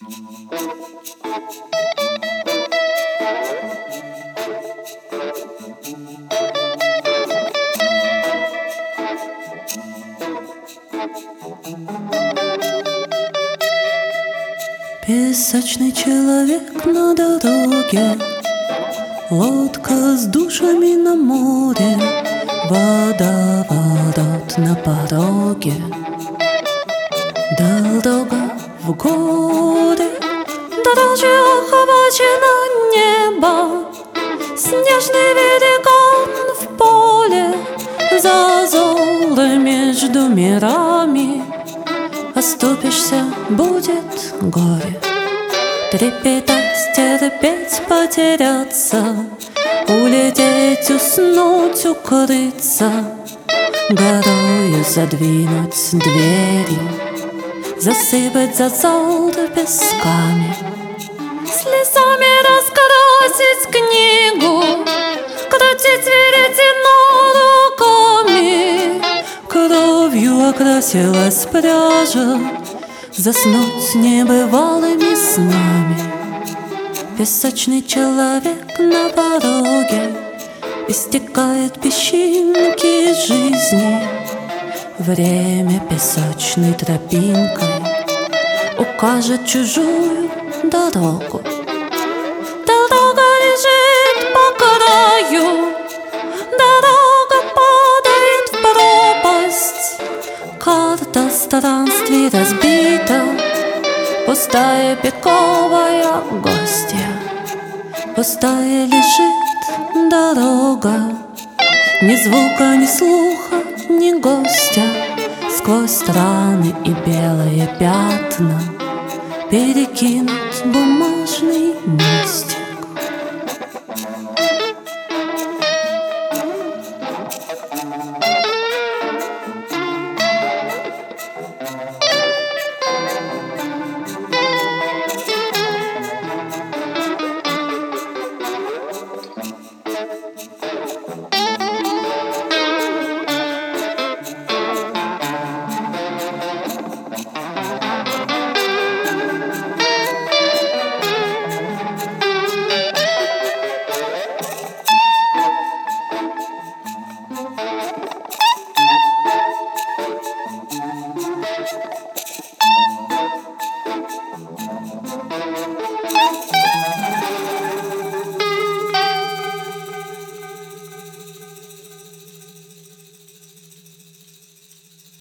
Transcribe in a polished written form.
Песочный человек на дороге, лодка с душами на море, водоворот на пороге. Дорога в горе, дороже охвачено небо, снежный великан в поле, зазоры между мирами. Оступишься, будет горе. Трепетать, терпеть, потеряться, улететь, уснуть, укрыться, горою задвинуть двери, засыпать зазоры песками, слезами раскрасить книгу, крутить веретено руками. Кровью окрасилась пряжа, заснуть небывалыми снами. Песочный человек на пороге, истекает песчинки жизни. Время песочной тропинкой укажет чужую дорогу. Дорога лежит по краю, дорога падает в пропасть. Карта странствий разбита, пустая пиковая гостья. Пустая лежит дорога, ни звука, ни слуха, ни гостя. Сквозь страны и белые пятна перекинут бумажный мостик.